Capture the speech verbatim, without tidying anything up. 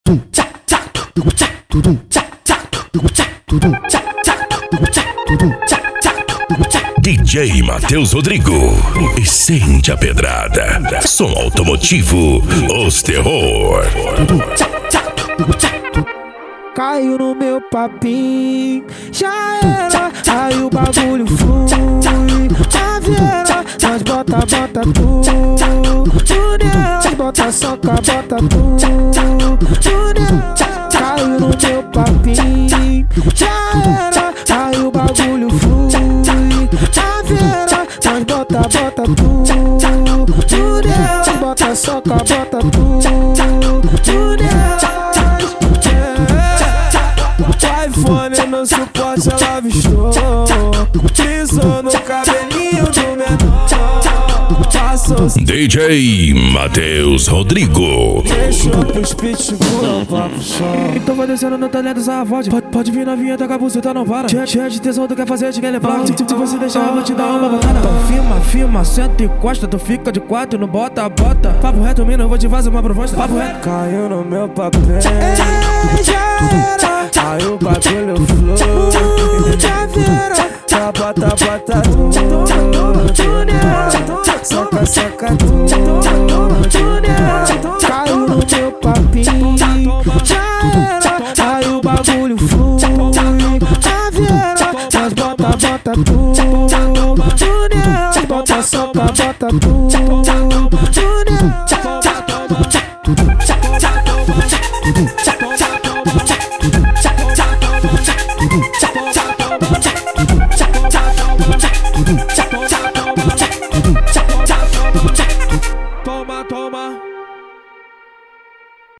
D J Matheus Rodrigo e sente a pedrada. Som automotivo, os terror. Caiu no meu papinho, já era, aí o bagulho flui. A vieira, nós bota, bota tudo. Nós bota soca, bota tudo. Caiu no meu papinho, já era, aí o bagulho flui. A vieira, nós bota, bota tudo. Nós bota soca, bota tudo. iPhone no suporte ela avistou, pisou no cabelinho do menor. Passou D J Matheus Rodrigo. deixou pros pitbull pra pro chão. Tô vai descendo no talento, essa voz. Pode, pode vir novinha, tá com a buceta, não para. Cheia, cheia de tesão, tu quer fazer, te quer levar. Se, se você deixar, eu vou te dar uma botada. Então firma, firma, senta e costa. Tu fica de quatro, não bota, bota. Papo reto, mina, eu vou te fazer uma proposta. Papo reto. Caiu no meu papel, aí o bagulho flui. Já vira, já bota, bota tudo. Soca, soca tudo. Caiu no meu papinho, já era, aí o bagulho flui. Já vira, nós bota, bota tudo. Nós bota, soca, bota tudo.